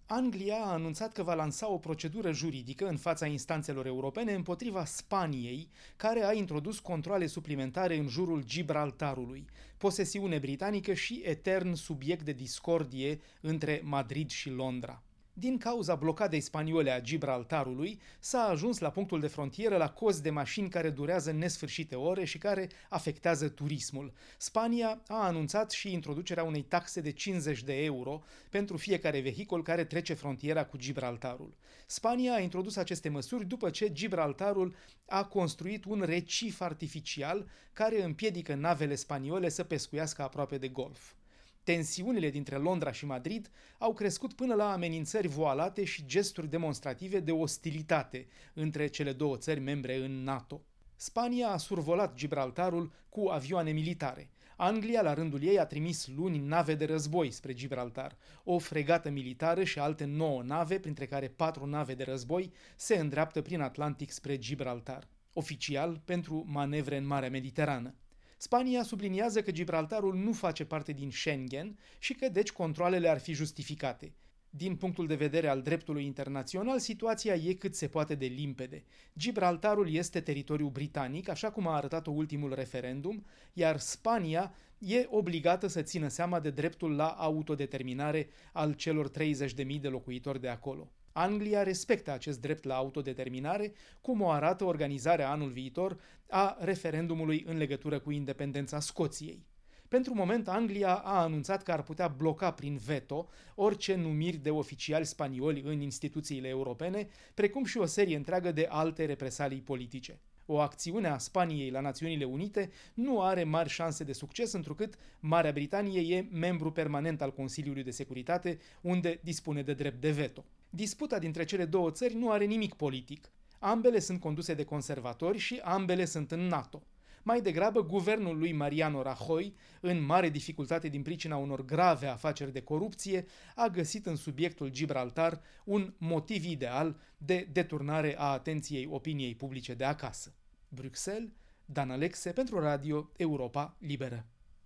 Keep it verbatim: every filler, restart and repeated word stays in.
Anglia a anunțat că va lansa o procedură juridică în fața instanțelor europene împotriva Spaniei, care a introdus controale suplimentare în jurul Gibraltarului, posesiune britanică și etern subiect de discordie între Madrid și Londra. Din cauza blocadei spaniole a Gibraltarului, s-a ajuns la punctul de frontieră la cozi de mașini care durează nesfârșite ore și care afectează turismul. Spania a anunțat și introducerea unei taxe de cincizeci de euro pentru fiecare vehicul care trece frontiera cu Gibraltarul. Spania a introdus aceste măsuri după ce Gibraltarul a construit un recif artificial care împiedică navele spaniole să pescuiască aproape de golf. Tensiunile dintre Londra și Madrid au crescut până la amenințări voalate și gesturi demonstrative de ostilitate între cele două țări membre în NATO. Spania a survolat Gibraltarul cu avioane militare. Anglia, la rândul ei, a trimis luni nave de război spre Gibraltar. O fregată militară și alte nouă nave, printre care patru nave de război, se îndreaptă prin Atlantic spre Gibraltar, oficial pentru manevre în Marea Mediterană. Spania subliniază că Gibraltarul nu face parte din Schengen și că deci controalele ar fi justificate. Din punctul de vedere al dreptului internațional, situația e cât se poate de limpede. Gibraltarul este teritoriu britanic, așa cum a arătat-o ultimul referendum, iar Spania e obligată să țină seama de dreptul la autodeterminare al celor treizeci de mii de locuitori de acolo. Anglia respectă acest drept la autodeterminare, cum o arată organizarea anul viitor a referendumului în legătură cu independența Scoției. Pentru moment, Anglia a anunțat că ar putea bloca prin veto orice numiri de oficiali spanioli în instituțiile europene, precum și o serie întreagă de alte represalii politice. O acțiune a Spaniei la Națiunile Unite nu are mari șanse de succes, întrucât Marea Britanie e membru permanent al Consiliului de Securitate, unde dispune de drept de veto. Disputa dintre cele două țări nu are nimic politic. Ambele sunt conduse de conservatori și ambele sunt în NATO. Mai degrabă, guvernul lui Mariano Rajoy, în mare dificultate din pricina unor grave afaceri de corupție, a găsit în subiectul Gibraltar un motiv ideal de deturnare a atenției opiniei publice de acasă. Bruxelles, Dan Alexe pentru Radio Europa Liberă.